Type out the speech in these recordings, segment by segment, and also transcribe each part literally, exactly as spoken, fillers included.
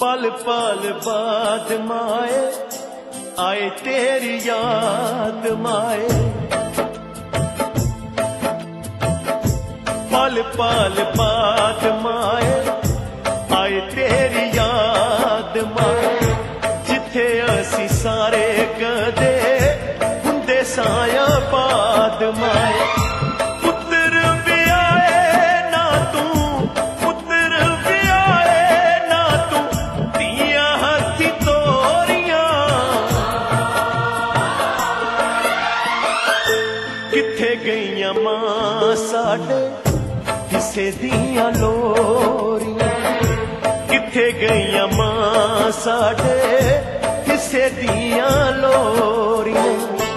पल पल बाद माए आए तेरी याद माए, पल पल बाद माए आए तेरी याद माए, जिथे असी सारे कदे हुंदे साया बाद माए। साडे किसे दियां लोरियां, किथे गईयां मां साडे किसे दियां लोरियां।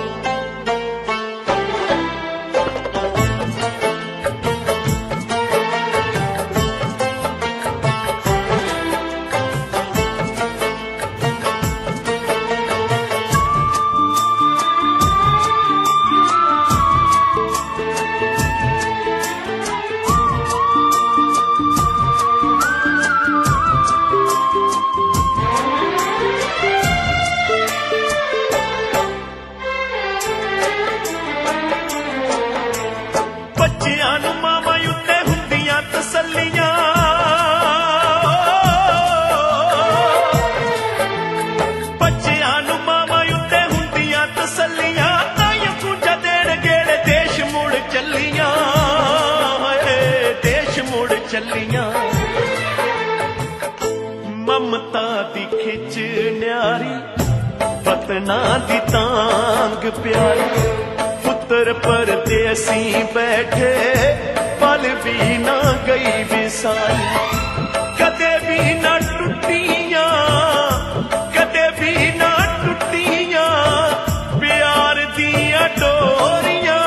ममता दी खिच न्यारी वतना दी तांग प्यारी, पुत्र परदेसी बैठे पल भी ना गई विसारी, कदे भी ना टुटियां कदे भी ना टुटियां प्यार दियां डोरियां।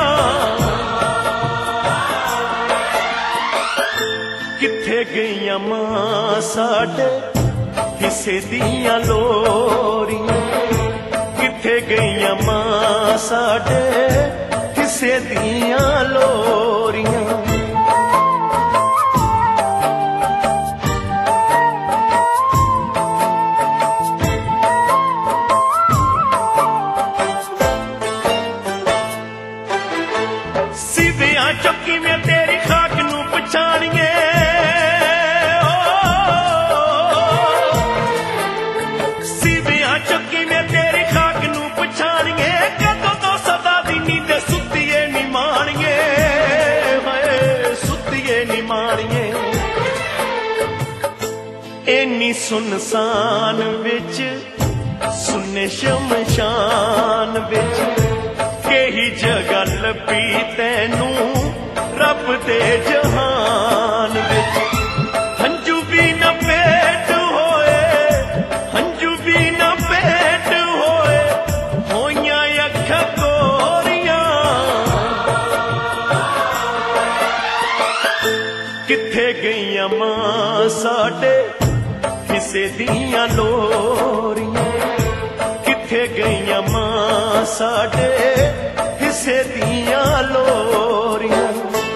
किथे गईयां मां साडे किसे दियां लोरियां, किथे गईयां मां साडे किसे दियां लोरियां। सिवियां चौकी में तेरी खाक नू पछाणिए, इन्नी सुनसान विच सुन्ने शमशान विच केही जगह लभी तैनू रब दे जहान विच। हंजू भी न पेट होए हंजू भी न पेट होए होइयां अखां कोरियां। किथे गईयां मां साडे किसे दियां लोरियां, किथे गईयां मां साडे किसे दियां लोरियां।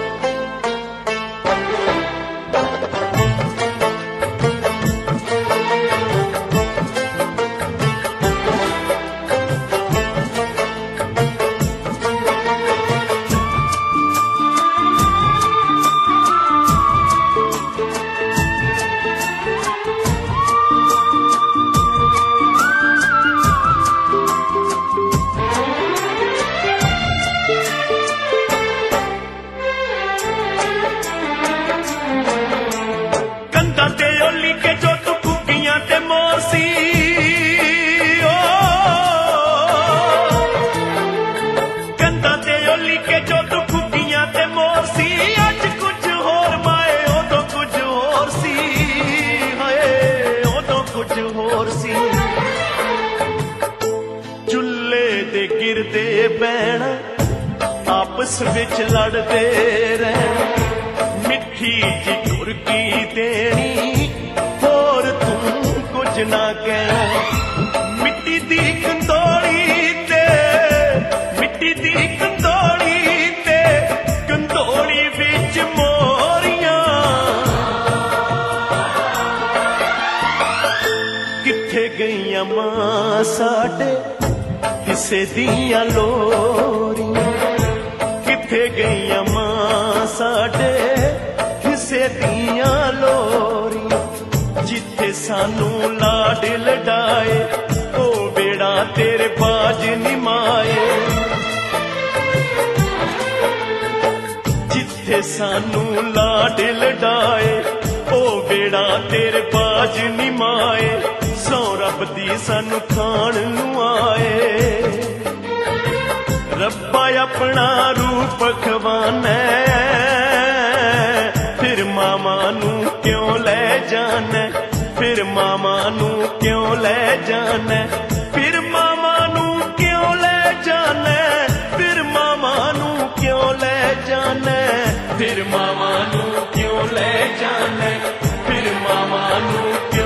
भैणा आपस विच लड़दे रहना, मिठी जी कुरकी देनी होर तू कुछ ना कहना। मिट्टी दी कंदोली ते मिट्टी दी कंदोली ते कंदोली विच मोरियां। किथे गईयां मां साडे किसे दियां लोरियां, किथे गईयां मां साडे किसे दियां लोरियां। जिथे सानू लाड लडाए ओ बेड़ा तेरे बाज निमाए, जिथे सानू लाड लडाए ओ बेड़ा तेरे बाज निमाए। सौ रब दी सानू खान नू आए, रब्बा अपना रूप खवाना फिर मामा नू क्यों ले जाना, फिर मामा नू क्यों ले जाना, फिर मामा नू क्यों ले जाना, फिर मामा नू क्यों ले जाना, फिर मामा नू क्यों ले जाना, फिर मामा नू